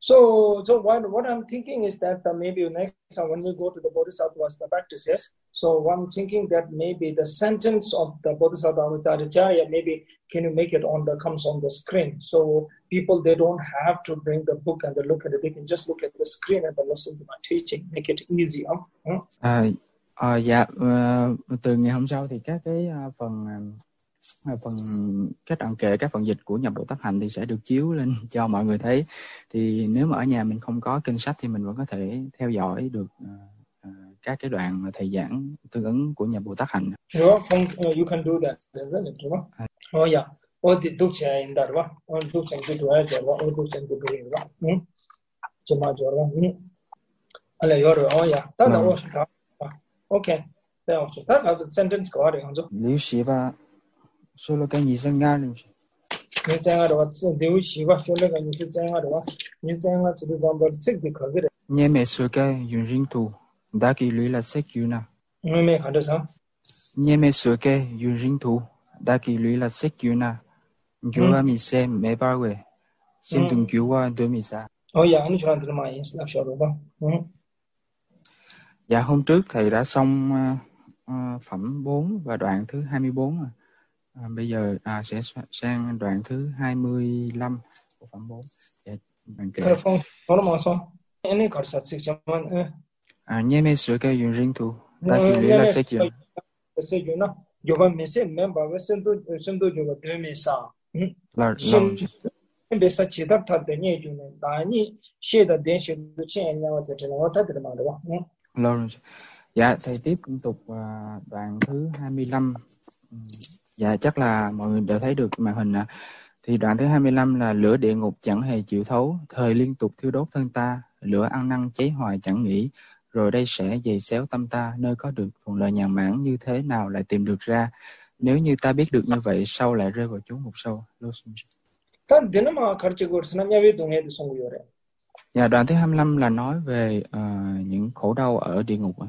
So what I'm thinking is that maybe next time when we go to the Bodhisattva's the practices, so I'm thinking that maybe the sentence of the Bodhisattva Amitabhacharya, maybe can you make it comes on the screen, so people they don't have to bring the book and they look at it, they can just look at the screen and listen to my teaching, make it easier. Từ ngày hôm sau thì các cái phần các đoạn kệ, các phần dịch của Nhập Bồ Tát Hành thì sẽ được chiếu lên cho mọi người thấy. Thì nếu mà ở nhà mình không có kinh sách thì mình vẫn có thể theo dõi được các cái đoạn mà thầy giảng tương ứng của Nhập Bồ Tát Hành. You can do that, isn't it? Oh yeah. The duksha in that one. Duksha to do it. Duksha to do it. Chama jorwa. Ala yor. Oh yeah. That was okay. That was the sentence có đấy không chứ? Liu xí và số lượng cái nhị sinh nga luôn. Nhị sinh nga đó, liu xí và số lượng cái nhị sinh nga đó, nhị sinh nga chỉ được làm được six đi khởi cái. Nhẹ mấy số cái dùng riêng tu, đã kỳ lưỡi là six you na. Nhẹ mấy cái đó sao? Nhẹ mấy số cái dùng riêng tu, đã kỳ lưỡi là six you na. Chúng ta mình xem mấy bao về, xem từng kiểu qua đôi mình sao. Oh yeah, anh chọn từ mà is là sao rồi Dạ hôm trước thầy đã xong phẩm 4 và đoạn thứ 24 rồi. Bây giờ sẽ sang đoạn thứ 25 của phẩm 4. Dạ, bạn kể. Nhé mê sửa cái dùng riêng thu. Ta kỳ lý là sẽ chuyện. Yoga mê sẽ member với sinh tu yoga đưa mê sa. Là Bây giờ chỉ đáp thật để nhé dùng này. Đã nhé xe đã đến xe du chen nhau thì chỉ là nó thật được mà đúng không? Lâu. Dạ thầy tiếp tục đoạn thứ 25. Dạ chắc là mọi người đều thấy được màn hình nè. Thì đoạn thứ 25 là lửa địa ngục chẳng hề chịu thấu, thời liên tục thiêu đốt thân ta, lửa ăn năn cháy hoài chẳng nghỉ, rồi đây sẽ giày xéo tâm ta, nơi có được phần lợi nhàn mãn như thế nào lại tìm được ra. Nếu như ta biết được như vậy, sau lại rơi vào chốn ngục sâu. Dạ, đoạn thứ 25 là nói về những khổ đau ở địa ngục.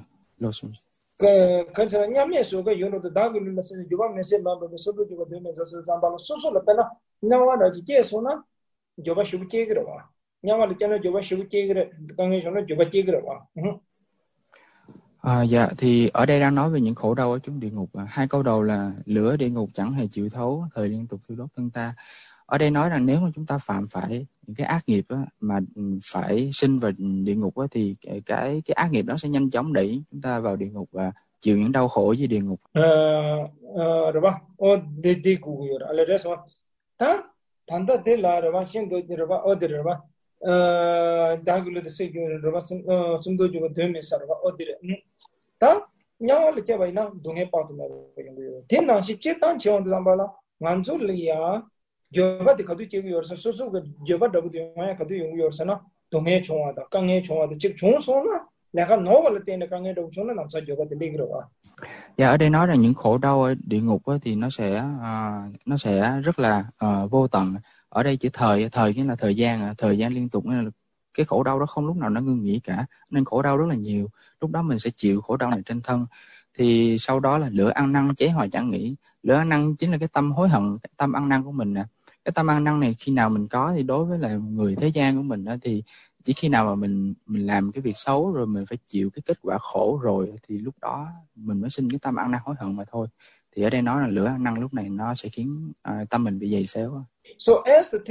Dạ, thì ở đây đang nói về những khổ đau ở chốn địa ngục. Hai câu đầu là lửa địa ngục chẳng hề chịu thấu, thời liên tục thiêu đốt thân ta. Ở đây nói rằng nếu mà chúng ta phạm phải những cái ác nghiệp á, mà phải sinh vào địa ngục á, thì cái ác nghiệp đó sẽ nhanh chóng đẩy chúng ta vào địa ngục và chịu những đau khổ với địa ngục. Rồi ba, đi cụ rồi, ở đây sao? Ta, thằng ta đi là rồi ba, xin tôi rồi ba, rồi ba, đã gửi được sự rồi ba, xin tôi cho tôi mình sao rồi ba, rồi ta, nhau là cái vậy nào, đúng hay bao nhiêu rồi, thế nào chỉ chết tan chiều được làm bao lâu, ngàn chỗ lìa, giờ bắt thì cái chuyện gì rồi, số cái giờ bắt đầu cái chuyện này cái chuyện gì rồi, nó đúng hay chọn đó, càng hay chọn đó, chỉ chọn số nó. Dạ, ở đây nói rằng những khổ đau ở địa ngục thì nó sẽ rất là vô tận. Ở đây chữ thời nghĩa là thời gian liên tục, nên là cái khổ đau đó không lúc nào nó ngưng nghỉ cả, nên khổ đau rất là nhiều. Lúc đó mình sẽ chịu khổ đau này trên thân. Thì sau đó là lửa ăn năn cháy hoài chẳng nghỉ. Lửa ăn năn chính là cái tâm hối hận, cái tâm ăn năn của mình nè. Cái tâm ăn năn này khi nào mình có thì đối với là người thế gian của mình đó, thì chỉ khi nào mà mình làm cái việc xấu rồi mình phải chịu cái kết quả khổ rồi thì lúc đó mình mới sinh cái tâm ăn năn hối hận mà thôi. Thì ở đây nói là lửa ăn năn lúc này nó sẽ khiến tâm mình bị dày xéo. So as the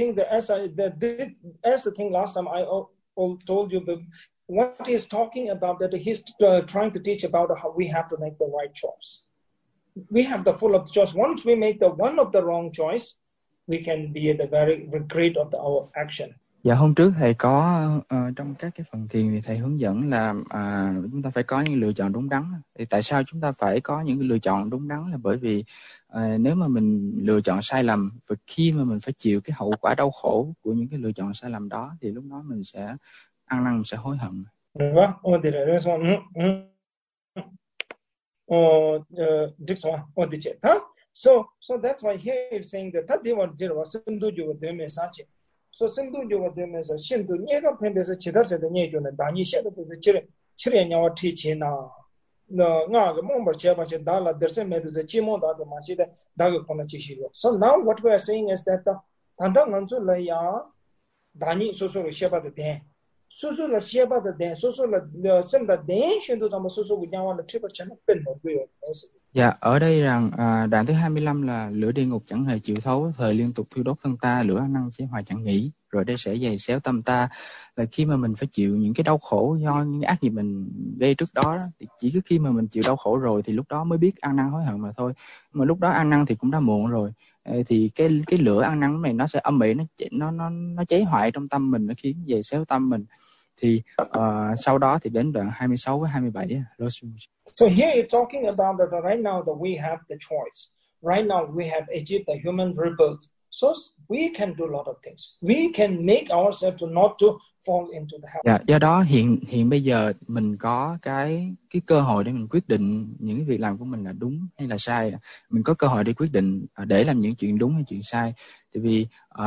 thing last time I told you, what he's talking about, that he's trying to teach about how we have to make the right choice. We have the full of the choice. Once we make the one of the wrong choice, we can be at the very regret of our action. Dạ, hôm trước thầy có trong các cái phần thiền thì thầy hướng dẫn là chúng ta phải có những lựa chọn đúng đắn. Thì tại sao chúng ta phải có những lựa chọn đúng đắn, là bởi vì nếu mà mình lựa chọn sai lầm và khi mà mình phải chịu cái hậu quả đau khổ của những cái lựa chọn sai lầm đó thì lúc đó mình sẽ ăn năn, mình sẽ hối hận. So that's why here it's saying that so sinh yoga 되면서 신도 얘가 팬에서 지도자들 얘기는 다니 셔도 치레냐와 티치나 너가 뭔가 제가 달라 더세메도 지모다도 마치다 다고 보는 지시로. So now what we are saying is that 단단한줄라야 다니 소소로 쉐바도 돼 소소라 쉐바도 돼 소소라 선다 돼 신도 좀 소소 그냥 와는 트리플 채널 뺀 거고요. Dạ, ở đây rằng đoạn thứ 25 là lửa địa ngục chẳng hề chịu thấu, thời liên tục thiêu đốt thân ta, lửa ăn năn sẽ hoài chẳng nghỉ, rồi đây sẽ giày xéo tâm ta. Là khi mà mình phải chịu những cái đau khổ do những ác nghiệp mình gây trước đó, thì chỉ cứ khi mà mình chịu đau khổ rồi thì lúc đó mới biết ăn năn hối hận mà thôi. Mà lúc đó ăn năn thì cũng đã muộn rồi. Thì cái lửa ăn năn này nó sẽ âm ỉ, nó cháy hoại trong tâm mình, nó khiến giày xéo tâm mình. Thì sau đó thì đến đoạn 26 với 27. So here it's talking about that right now that we have the choice. Right now we have Egypt, the human rebirth. So we can do a lot of things. We can make ourselves to not to fall into the hell. Dạ, do đó hiện bây giờ mình có cái cơ hội để mình quyết định những cái việc làm của mình là đúng hay là sai. Mình có cơ hội để quyết định để làm những chuyện đúng hay chuyện sai. Tại vì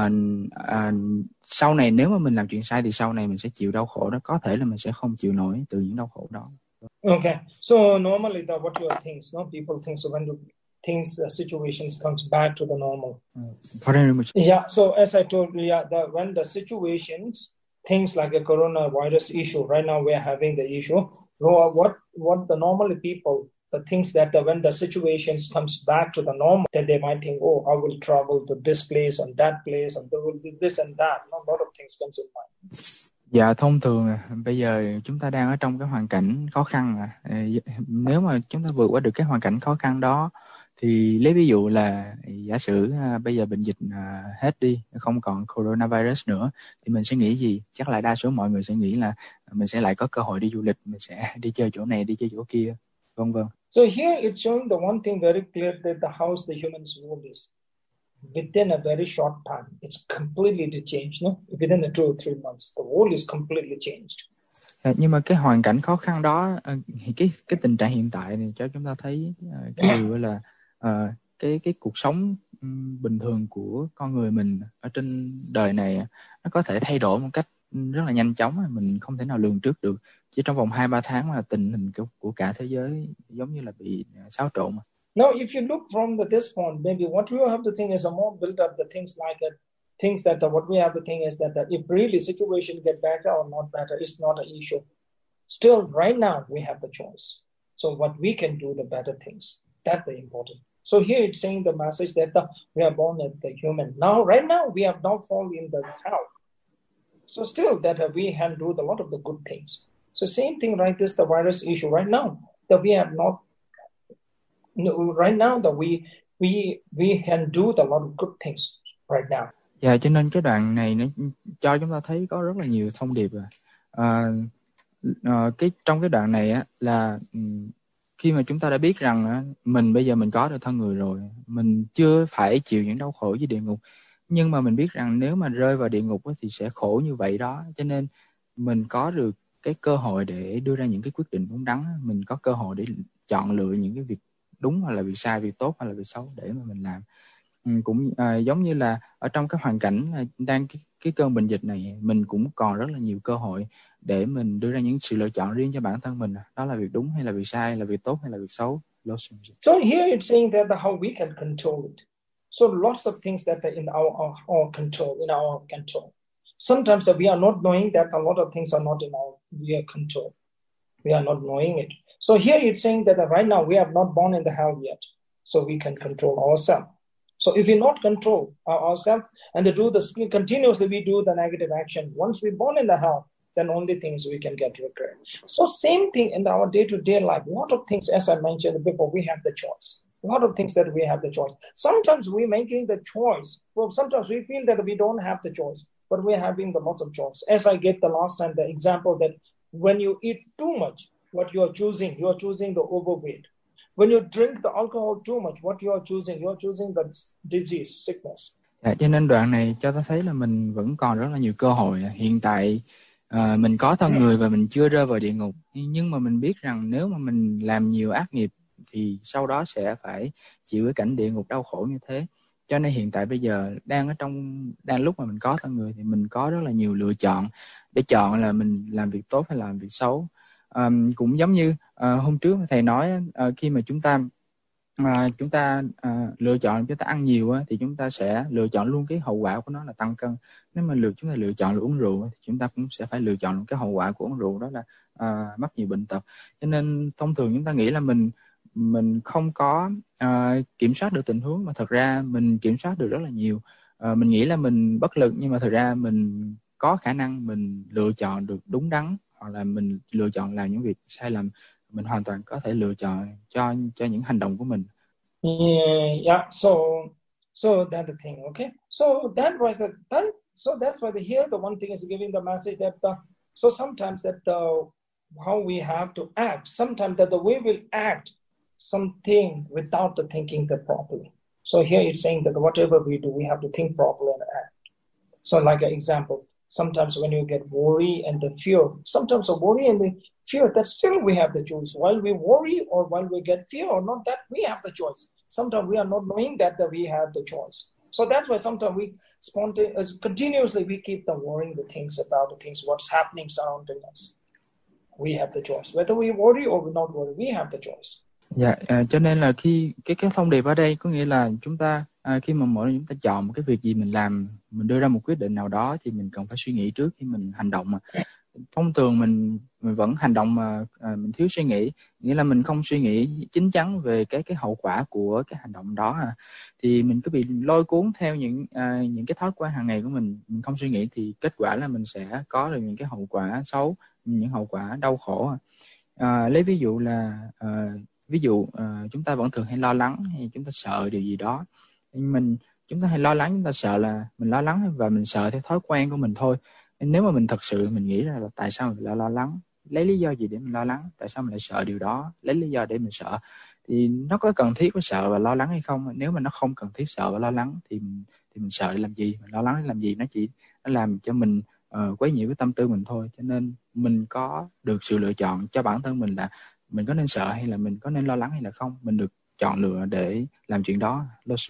sau này nếu mà mình làm chuyện sai thì sau này mình sẽ chịu đau khổ đó. Có thể là mình sẽ không chịu nổi từ những đau khổ đó. Okay, so normally what you thinks, no? People think so when things, situations comes back to the normal. Yeah, so as I told you, when the situations, things like a coronavirus issue, right now we are having the issue. What the normally people, the things that when the situations comes back to the normal, that they might think, oh, I will travel to this place and that place, and there will be this and that. A lot of things comes in mind. Dạ, thông thường bây giờ chúng ta đang ở trong cái hoàn cảnh khó khăn. Nếu mà chúng ta vượt qua được cái hoàn cảnh khó khăn đó thì lấy ví dụ là giả sử bây giờ bệnh dịch hết đi, không còn coronavirus nữa, thì mình sẽ nghĩ gì? Chắc là đa số mọi người sẽ nghĩ là mình sẽ lại có cơ hội đi du lịch, mình sẽ đi chơi chỗ này, đi chơi chỗ kia, vân vân. So here it's showing the one thing very clear that the house the humans rule is within a very short time, it's completely changed, no? Within the 2 or 3 months, the world is completely changed. Nhưng mà cái hoàn cảnh khó khăn đó, cái tình trạng hiện tại này cho chúng ta thấy cái điều là cái cuộc sống bình thường của con người mình ở trên đời này nó có thể thay đổi một cách rất là nhanh chóng, mình không thể nào lường trước được. Chỉ trong vòng 2-3 tháng mà tình hình của cả thế giới giống như là bị xáo trộn. Now, if you look from this point, maybe what you have to think is a more build up the things like that. Things that what we have to think is that if really situation get better or not better, it's not an issue. Still, right now we have the choice. So what we can do the better things. That's very important. So here it's saying the message that we are born as the human. Now, right now we have not fallen in the hell. So still that we can do a lot of the good things. So same thing like this, the virus issue right now that we have not. Right now that we can do a lot of good things right now. Dạ, cho nên cái đoạn này nó cho chúng ta thấy có rất là nhiều thông điệp. Trong cái đoạn này á, là khi mà chúng ta đã biết rằng mình bây giờ mình có được thân người rồi, mình chưa phải chịu những đau khổ với địa ngục, nhưng mà mình biết rằng nếu mà rơi vào địa ngục thì sẽ khổ như vậy đó. Cho nên mình có được cái cơ hội để đưa ra những cái quyết định đúng đắn, mình có cơ hội để chọn lựa những cái việc đúng hoặc là việc sai, việc tốt hoặc là việc xấu để mà mình làm. Cũng giống như là ở trong cái hoàn cảnh đang cái cơn bệnh dịch này, mình cũng còn rất là nhiều cơ hội để mình đưa ra những sự lựa chọn riêng cho bản thân mình. Đó là việc đúng hay là việc sai, là việc tốt hay là việc xấu. So here it's saying that how we can control it. So lots of things that are in our control, in our control. Sometimes we are not knowing that a lot of things are not in our control. We are not knowing it. So here it's saying that right now we have not born in the hell yet. So we can control ourselves. So if we not control ourselves and continuously we do the negative action, once we born in the hell, then only things we can get regret. So same thing in our day-to-day life. A lot of things, as I mentioned before, we have the choice. A lot of things that we have the choice. Sometimes we're making the choice. Well, sometimes we feel that we don't have the choice, but we're having the lots of choice. As I get the last time, the example that when you eat too much, what you are choosing the overweight. When you drink the alcohol too much, what you are choosing the disease, sickness. Cho nên đoạn này cho ta thấy là mình vẫn còn rất là nhiều cơ hội. Hiện tại mình có thân người và mình chưa rơi vào địa ngục, nhưng mà mình biết rằng nếu mà mình làm nhiều ác nghiệp thì sau đó sẽ phải chịu cái cảnh địa ngục đau khổ như thế. Cho nên hiện tại bây giờ đang lúc mà mình có thân người thì mình có rất là nhiều lựa chọn để chọn là mình làm việc tốt hay làm việc xấu. Cũng giống như hôm trước thầy nói, khi mà chúng ta chúng ta lựa chọn chúng ta ăn nhiều á, thì chúng ta sẽ lựa chọn luôn cái hậu quả của nó là tăng cân. Nếu mà chúng ta lựa chọn là uống rượu thì chúng ta cũng sẽ phải lựa chọn cái hậu quả của uống rượu, đó là mắc nhiều bệnh tật. Cho nên thông thường chúng ta nghĩ là mình không có kiểm soát được tình huống, mà thật ra mình kiểm soát được rất là nhiều. Mình nghĩ là mình bất lực, nhưng mà thật ra mình có khả năng mình lựa chọn được đúng đắn, hoặc là mình lựa chọn làm những việc sai lầm. Mình hoàn toàn có thể lựa chọn cho những hành động của mình. Yeah, so that's the thing, okay? So that was so that's why here the one thing is giving the message that so sometimes that how we have to act, sometimes that the way we'll act something without the thinking that properly. So here it's saying that whatever we do, we have to think properly and act. So like an example, sometimes when you get worry and the fear, sometimes the worry and the fear, that still we have the choice. While we worry or while we get fear or not, that we have the choice. Sometimes we are not knowing that we have the choice. So that's why sometimes we continuously we keep the worrying the things about the things, what's happening surrounding us. We have the choice. Whether we worry or we not worry, we have the choice. Dạ, cho nên là khi cái thông điệp ở đây có nghĩa là chúng ta khi mà mỗi lần chúng ta chọn một cái việc gì mình làm, mình đưa ra một quyết định nào đó thì mình cần phải suy nghĩ trước khi mình hành động. Mà thông thường mình vẫn hành động mà mình thiếu suy nghĩ, nghĩa là mình không suy nghĩ chín chắn về cái hậu quả của cái hành động đó, thì mình cứ bị lôi cuốn theo những cái thói quen hàng ngày của mình không suy nghĩ, thì kết quả là mình sẽ có được những cái hậu quả xấu, những hậu quả đau khổ. Lấy ví dụ là chúng ta vẫn thường hay lo lắng hay chúng ta sợ điều gì đó. Chúng ta hay lo lắng, chúng ta sợ là mình lo lắng và mình sợ theo thói quen của mình thôi. Nếu mà mình thật sự mình nghĩ ra là tại sao mình lại lo lắng, lấy lý do gì để mình lo lắng, tại sao mình lại sợ điều đó, lấy lý do để mình sợ, thì nó có cần thiết phải sợ và lo lắng hay không? Nếu mà nó không cần thiết sợ và lo lắng thì mình sợ để làm gì, mình lo lắng để làm gì? Nó làm cho mình quấy nhiễu cái tâm tư mình thôi. Cho nên mình có được sự lựa chọn cho bản thân mình là mình có nên sợ hay là mình có nên lo lắng hay là không. Mình được chọn lựa để làm chuyện đó.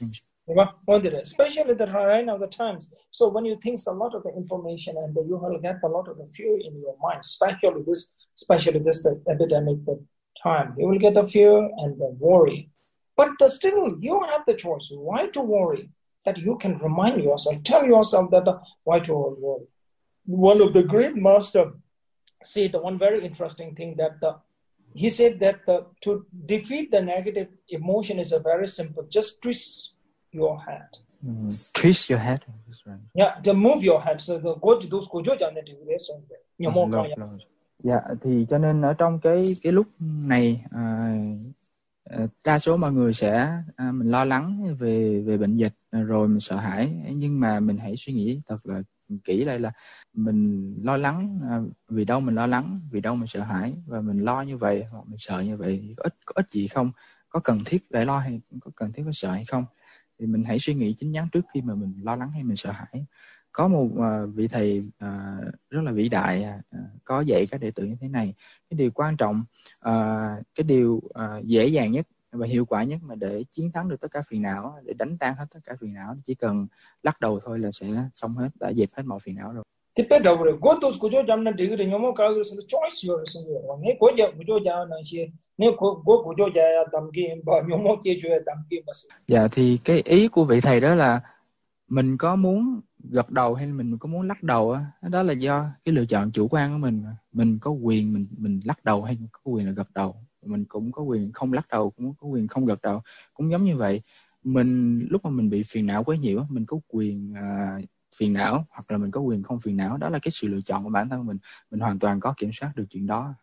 Especially right now the times. So when you think a lot of the information and you will get a lot of the fear in your mind, especially this the epidemic the time, you will get the fear and the worry. But still, you have the choice. Why to worry? That you can remind yourself, tell yourself that why to worry. One of the great master said one very interesting thing that he said that to defeat the negative emotion is a very simple. Just twist your head. Twist your head. Yeah, to move your head. So go to those Dạ, thì cho nên ở trong cái lúc này đa số mọi người sẽ mình lo lắng về bệnh dịch rồi mình sợ hãi, nhưng mà mình hãy suy nghĩ thật là kỹ lại là mình lo lắng vì đâu mình lo lắng, vì đâu mình sợ hãi, và mình lo như vậy hoặc mình sợ như vậy có ích gì không, có cần thiết phải lo hay có cần thiết phải sợ hay không. Thì mình hãy suy nghĩ chín chắn trước khi mà mình lo lắng hay mình sợ hãi. Có một vị thầy rất là vĩ đại có dạy các đệ tử như thế này: cái điều quan trọng, cái điều dễ dàng nhất và hiệu quả nhất mà để chiến thắng được tất cả phiền não, để đánh tan hết tất cả phiền não, chỉ cần lắc đầu thôi là sẽ xong hết, đã dẹp hết mọi phiền não rồi. Dạ, thì cái ý của vị thầy đó là mình có muốn gật đầu hay mình có muốn lắc đầu á, đó là do cái lựa chọn chủ quan của mình. Mình có quyền mình lắc đầu hay có quyền là gật đầu, mình cũng có quyền không lắc đầu, cũng có quyền không gật đầu. Cũng giống như vậy, mình lúc mà mình bị phiền não quấy nhiễu, mình có quyền phiền não hoặc là mình có quyền không phiền não. Đó là cái sự lựa chọn của bản thân mình hoàn toàn có kiểm soát được chuyện đó.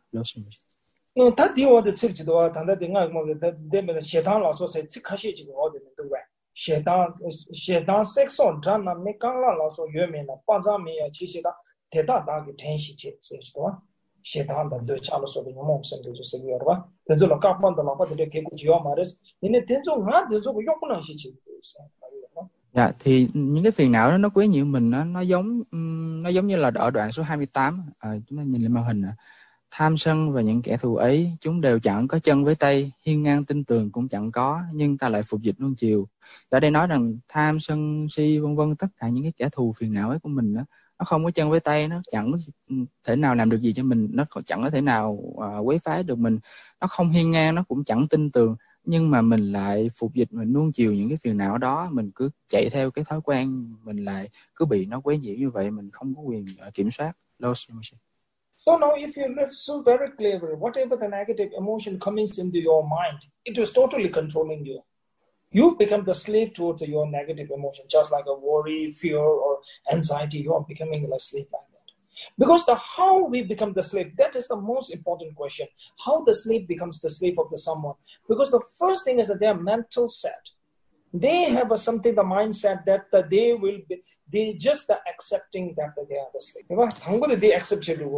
shetan sexo drama me kangla la so yeme na panza me ya chi chi da te da da ge ten shi che se sto shetan da de cha lo so de mo sem de se yo ba de zo lo ka pan da la pa de ke ku ji yo ma res ni ten zo nga de zo ko yo na shi chi. Dạ, thì những cái phiền não đó nó quấy nhiễu mình, nó giống như là ở đoạn số 28, chúng ta nhìn lên màn hình. Tham sân và những kẻ thù ấy, chúng đều chẳng có chân với tay, hiên ngang tin tường cũng chẳng có, nhưng ta lại phục dịch nuông chiều. Ở đây nói rằng tham sân si vân vân, tất cả những cái kẻ thù phiền não ấy của mình đó, nó không có chân với tay, nó chẳng thể nào làm được gì cho mình, nó chẳng có thể nào quấy phá được mình, nó không hiên ngang, nó cũng chẳng tin tường. nhưng mà mình lại phục dịch, mình nuông chiều những cái phiền não đó, mình cứ chạy theo cái thói quen, mình lại cứ bị nó quấy nhiễu như vậy, mình không có quyền kiểm soát. So now if you look so very clever, whatever the negative emotion comes into your mind, it was totally controlling you. You become the slave towards your negative emotion, just like a worry, fear, or anxiety. You are becoming a slave like that. Because how we become the slave, that is the most important question. How the slave becomes the slave of the someone. Because the first thing is that their mental set. They have something, the mindset that they will be, they just are accepting that they are the slave. They accept it.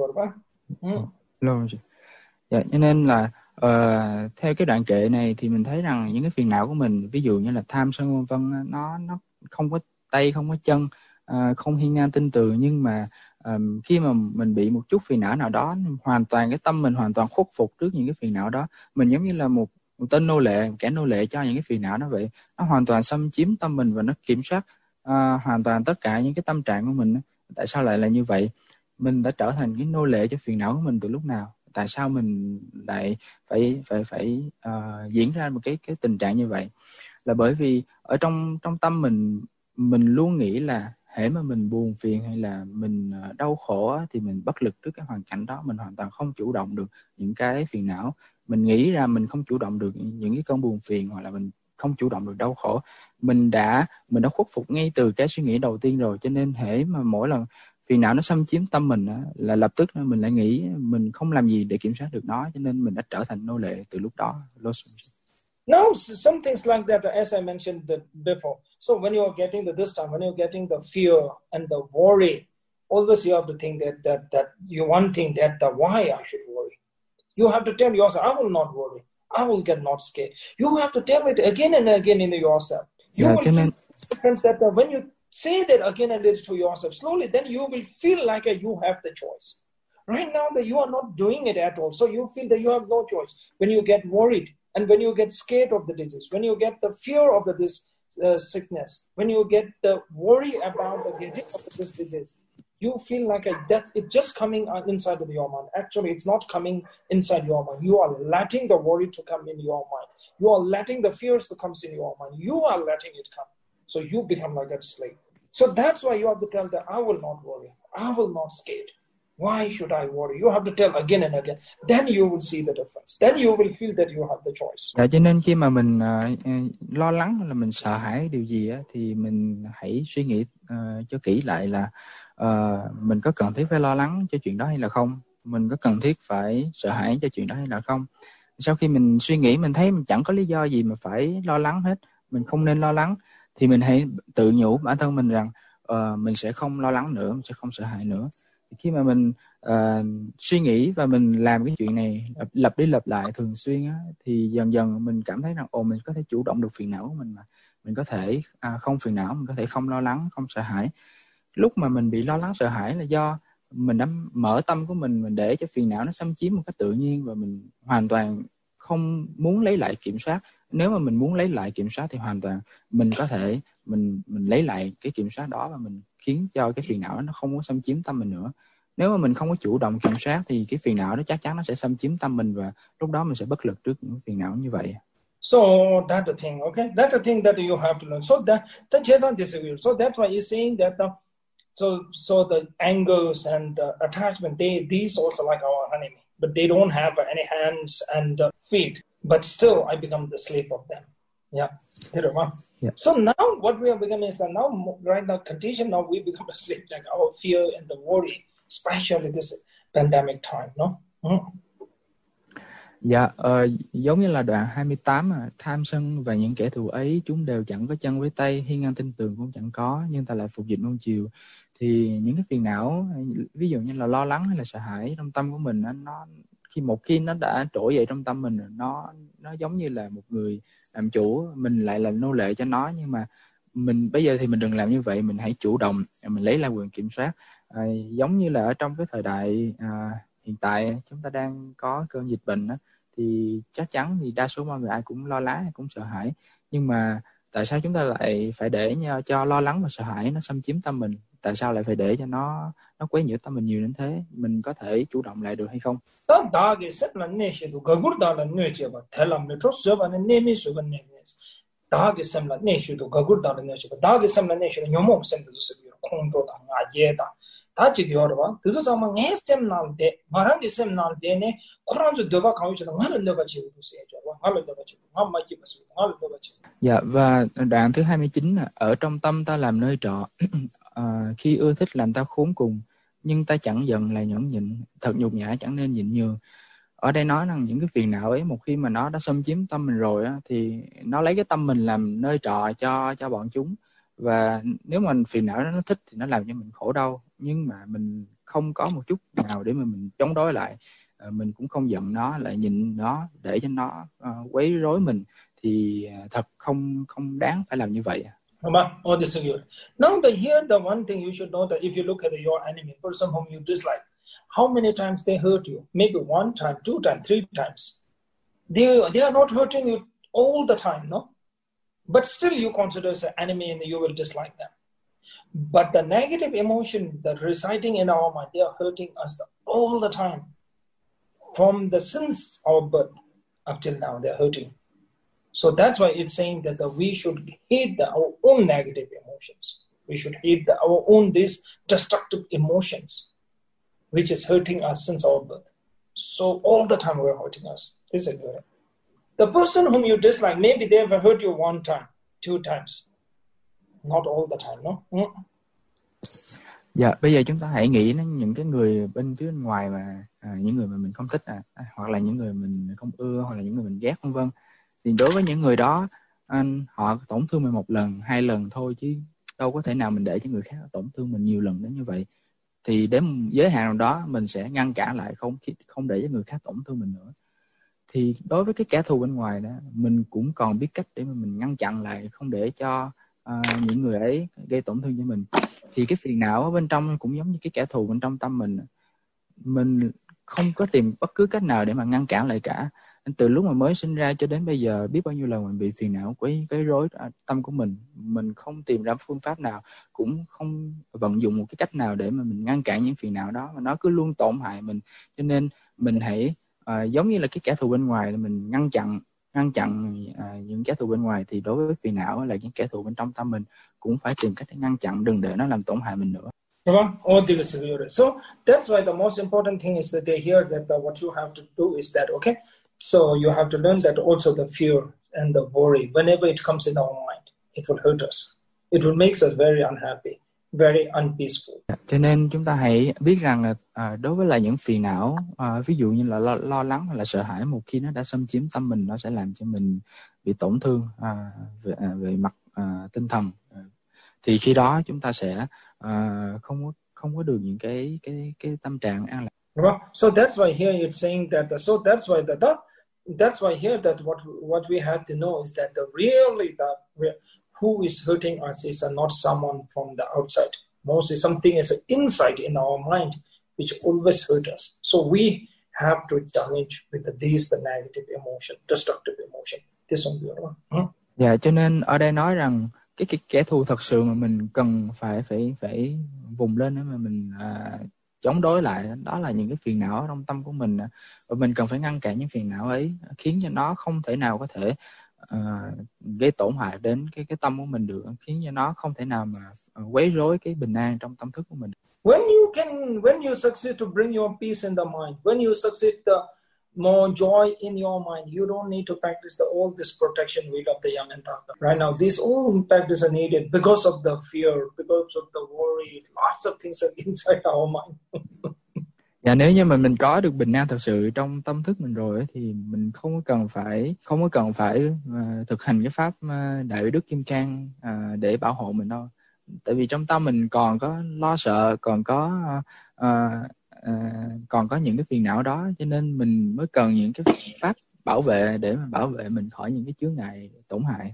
Dạ, cho nên là theo cái đoạn kệ này thì mình thấy rằng những cái phiền não của mình, ví dụ như là tham sân vân vân, nó không có tay không có chân, không hiên ngang tinh tường, nhưng mà khi mà mình bị một chút phiền não nào đó, hoàn toàn cái tâm mình hoàn toàn khuất phục trước những cái phiền não đó. Mình giống như là một tên nô lệ, một kẻ nô lệ cho những cái phiền não đó vậy. Nó hoàn toàn xâm chiếm tâm mình và nó kiểm soát hoàn toàn tất cả những cái tâm trạng của mình. Tại sao lại là như vậy? Mình đã trở thành cái nô lệ cho phiền não của mình từ lúc nào? Tại sao mình lại phải diễn ra một cái tình trạng như vậy? Là bởi vì ở trong tâm mình luôn nghĩ là hễ mà mình buồn phiền hay là mình đau khổ thì mình bất lực trước cái hoàn cảnh đó, mình hoàn toàn không chủ động được những cái phiền não. Mình nghĩ ra mình không chủ động được những cái cơn buồn phiền, hoặc là mình không chủ động được đau khổ. Mình đã khuất phục ngay từ cái suy nghĩ đầu tiên rồi, cho nên hễ mà mỗi lần phiền não nó xâm chiếm tâm mình là lập tức mình lại nghĩ mình không làm gì để kiểm soát được nó, cho nên mình đã trở thành nô lệ từ lúc đó. Now, some things like that, as I mentioned before. So when you are getting this time, when you're getting the fear and the worry, always you have to think that you one thing that why I should worry. You have to tell yourself, I will not worry. I will get not scared. You have to tell it again and again in yourself. You will feel difference that when you say that again and again to yourself, slowly, then you will feel like you have the choice. Right now that you are not doing it at all, so you feel that you have no choice. When you get worried and when you get scared of the disease, when you get the fear of this sickness, when you get the worry about the getting of this disease, you feel like a death. It's just coming inside of your mind. Actually, it's not coming inside your mind. You are letting the worry to come in your mind. You are letting the fears to come in your mind. You are letting it come. So you become like a slave. So that's why you have to tell that I will not worry. I will not scared. Why should I worry? You have to tell again and again. Then you will see the difference. Then you will feel that you have the choice. Cho nên khi mà mình lo lắng hay là mình sợ hãi điều gì á, thì mình hãy suy nghĩ cho kỹ lại là mình có cần thiết phải lo lắng cho chuyện đó hay là không? Mình có cần thiết phải sợ hãi cho chuyện đó hay là không? Sau khi mình suy nghĩ, mình thấy mình chẳng có lý do gì mà phải lo lắng hết, mình không nên lo lắng, thì mình hãy tự nhủ bản thân mình rằng mình sẽ không lo lắng nữa, mình sẽ không sợ hãi nữa. Khi mà mình suy nghĩ và mình làm cái chuyện này lặp đi lặp lại thường xuyên á, thì dần dần mình cảm thấy rằng mình có thể chủ động được phiền não của mình, mà mình có thể không phiền não, mình có thể không lo lắng, không sợ hãi. Lúc mà mình bị lo lắng sợ hãi là do mình đã mở tâm của mình để cho phiền não nó xâm chiếm một cách tự nhiên, và mình hoàn toàn không muốn lấy lại kiểm soát. Nếu mà mình muốn lấy lại kiểm soát thì hoàn toàn mình có thể mình lấy lại cái kiểm soát đó, và mình khiến cho cái phiền não nó không có xâm chiếm tâm mình nữa. Nếu mà mình không có chủ động kiểm soát thì cái phiền não đó chắc chắn nó sẽ xâm chiếm tâm mình, và lúc đó mình sẽ bất lực trước những phiền não như vậy. So that's the thing, okay? That's the thing that you have to learn. So that Jason disagrees. So that's why he's saying that so the angers and the attachment, these also like our enemy, but they don't have any hands and feet. But still, I become the slave of them. Yeah. Yeah. So now what we are becoming is that now right now condition, now we become a slave, like our fear and the worry, especially this pandemic time, no? Dạ, giống như là đoạn 28 tham sân và những kẻ thù ấy, chúng đều chẳng có chân với tay, hiên ngang tin tường cũng chẳng có, nhưng ta lại phục dịch nuông chiều. Thì những cái phiền não, ví dụ như là lo lắng hay là sợ hãi trong tâm của mình, nó khi nó đã trỗi dậy trong tâm mình, nó giống như là một người làm chủ, mình lại là nô lệ cho nó. Nhưng mà mình bây giờ thì mình đừng làm như vậy, mình hãy chủ động, mình lấy lại quyền kiểm soát. Giống như là ở trong cái thời đại hiện tại chúng ta đang có cơn dịch bệnh đó, thì chắc chắn thì đa số mọi người ai cũng lo lắng, ai cũng sợ hãi. Nhưng mà Tại sao chúng ta lại phải để cho lo lắng và sợ hãi nó xâm chiếm tâm mình? Tại sao lại phải để cho nó quấy nhiễu tâm mình nhiều đến thế? Mình có thể chủ động lại được hay không? 다 다게 셋만 내셔도 거굴다라 뇌제바 텔람네 조스바네 네미수가 네미스 다게 셈라 내셔도 거굴다라 뇌제바 다게 셈라 내셔도 녀모 셈도 쓰기로 공도다 아예다 다지기 여러분 그래서 정말 내 셈날데 말한게 셈날데네 쿠란도 더바 가우치도 말을 내가 지고도 세죠 말을 내가 지고 엄마기 버스 말을 내가 지고. Dạ, và đoạn thứ 29 là ở trong tâm ta làm nơi trọ khi ưa thích làm ta khốn cùng, nhưng ta chẳng giận là nhẫn nhịn, thật nhục nhã chẳng nên nhịn nhường. Ở đây nói rằng những cái phiền não ấy, một khi mà nó đã xâm chiếm tâm mình rồi á, thì nó lấy cái tâm mình làm nơi trọ cho bọn chúng. Và nếu mà phiền não nó thích thì nó làm cho mình khổ đau, nhưng mà mình không có một chút nào để mà mình chống đối lại, mình cũng không giận nó, lại nhịn nó để cho nó quấy rối mình, thì thật không đáng phải làm như vậy. This is good. Now here the one thing you should know that if you look at your enemy, person whom you dislike, how many times they hurt you? Maybe 1 time, 2 times, 3 times. They are not hurting you all the time, no? But still you consider as an enemy and you will dislike them. But the negative emotion that residing in our mind, they are hurting us all the time. From the since our birth up till now, they are hurting. So that's why it's saying that we should hate our own negative emotions. We should hate our own these destructive emotions, which is hurting us since our birth. So all the time we're hurting us. This is good. The person whom you dislike, maybe they have hurt you 1 time, 2 times. Not all the time, no? Dạ, bây giờ chúng ta hãy nghĩ đến những cái người bên phía bên ngoài mà những người mà mình không thích, hoặc là những người mình không ưa, hoặc là những người mình ghét, vân vân. Thì đối với những người đó, họ tổn thương mình 1 lần, 2 lần thôi, chứ đâu có thể nào mình để cho người khác tổn thương mình nhiều lần đến như vậy. Thì đến giới hạn nào đó mình sẽ ngăn cản lại, không để cho người khác tổn thương mình nữa. Thì đối với cái kẻ thù bên ngoài đó, mình cũng còn biết cách để mà mình ngăn chặn lại, không để cho những người ấy gây tổn thương cho mình. Thì cái phiền não ở bên trong cũng giống như cái kẻ thù bên trong tâm mình không có tìm bất cứ cách nào để mà ngăn cản lại cả. Từ lúc mà mới sinh ra cho đến bây giờ, biết bao nhiêu lần mình bị phiền não quấy rối tâm của mình không tìm ra phương pháp nào, cũng không vận dụng một cái cách nào để mà mình ngăn cản những phiền não đó, mà nó cứ luôn tổn hại mình. Cho nên mình hãy giống như là cái kẻ thù bên ngoài, là mình ngăn chặn những kẻ thù bên ngoài, thì đối với phiền não là những kẻ thù bên trong tâm mình cũng phải tìm cách để ngăn chặn, đừng để nó làm tổn hại mình nữa. So that's why the most important thing is that they hear that what you have to do is that, okay? So you have to learn that also the fear and the worry, whenever it comes in our mind, it will hurt us. It will make us very unhappy, very unpeaceful. Cho nên chúng ta hãy biết rằng là đối với là những phiền não, ví dụ như là lo lắng hoặc là sợ hãi, một khi nó đã xâm chiếm tâm mình, nó sẽ làm cho mình bị tổn thương về mặt tinh thần. Thì khi đó chúng ta sẽ không có được những cái tâm trạng an lạc. So that's why here it's saying that. So that's why here that what we have to know is that who is hurting us is not someone from the outside. Mostly something is inside in our mind which always hurt us. So we have to challenge with the negative emotion, destructive emotion. This one you know. Dạ, cho nên ở đây nói rằng cái kẻ thù thật sự mà mình cần phải vùng lên để mà mình chống đối lại, đó là những cái phiền não trong tâm của mình, và mình cần phải ngăn cản những phiền não ấy, khiến cho nó không thể nào có thể gây tổn hại đến cái tâm của mình được, khiến cho nó không thể nào mà quấy rối cái bình an trong tâm thức của mình. When you succeed to bring your peace in the mind, when you succeed more joy in your mind, you don't need to practice all this protection with of the Yamantaka. Right now, these all practice are needed because of the fear, because of the worry. Lots of things are inside our mind. Và nếu như mà mình có được bình an thật sự trong tâm thức mình rồi, thì mình không có cần phải thực hành cái pháp đại đức kim cang để bảo hộ mình đâu. Tại vì trong tâm mình còn có lo sợ, còn có những cái phiền não đó, cho nên mình mới cần những cái pháp bảo vệ để mà bảo vệ mình khỏi những cái chướng ngại tổn hại.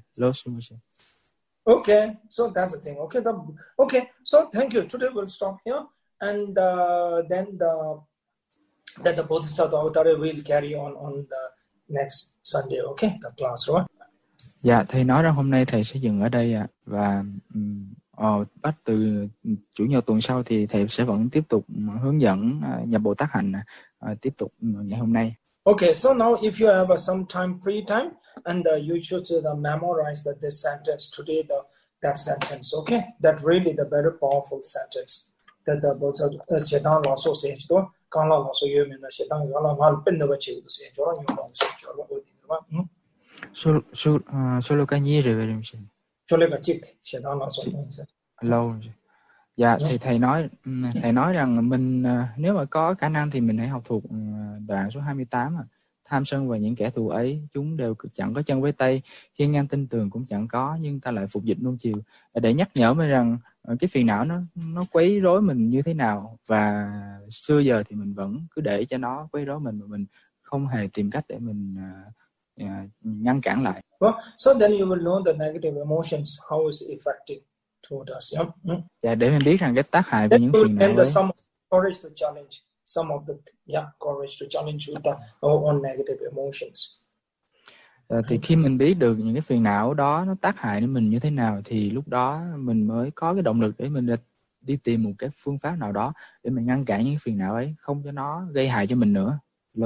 Okay, so that's the thing. Okay, so thank you. Today we'll stop here, and then the Bodhisattva Avatar will carry on the next Sunday. Okay, the class, right? Dạ, thầy nói rằng hôm nay thầy sẽ dừng ở đây ạ. Và bắt từ chủ nhật tuần sau thì thầy sẽ vẫn tiếp tục hướng dẫn nhập Bồ Tát hạnh tiếp tục ngày hôm nay. Okay, so now if you have some free time, and you should memorize this sentence today, that sentence, okay? That really the very powerful sentence. That the both Shaitan also says to, Kala also you mean Shaitan Yala Mal Pinavachi, say, Joran, you know, say, Joran, Solo cái gì rồi Chole Bachik, Shaitan also says. Lâu rồi. Dạ, thì thầy nói rằng mình nếu mà có khả năng thì mình hãy học thuộc đoạn số 28 tham sân và những kẻ thù ấy chúng đều chẳng có chân với tay, hiên ngang tin tường cũng chẳng có, nhưng ta lại phục dịch nuông chiều, để nhắc nhở mình rằng cái phiền não nó quấy rối mình như thế nào, và xưa giờ thì mình vẫn cứ để cho nó quấy rối mình mà mình không hề tìm cách để mình ngăn cản lại. Well, so then you will know the negative emotions, how is affecting toward us. Yeah. Dạ, để mình biết rằng cái tác hại của những phiền não ấy. Some courage to challenge some of the courage to challenge with our own negative emotions. Thì khi mình biết được những cái phiền não đó nó tác hại đến mình như thế nào thì lúc đó mình mới có cái động lực để mình đi tìm một cái phương pháp nào đó để mình ngăn cản những phiền não ấy, không cho nó gây hại cho mình nữa.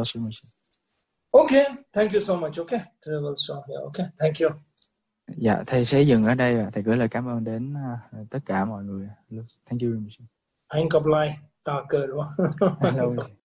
Okay, thank you so much. Okay, okay, thank you. Dạ, thầy sẽ dừng ở đây và thầy gửi lời cảm ơn đến tất cả mọi người. Thank you. Anh gặp lại ta cơ đúng không?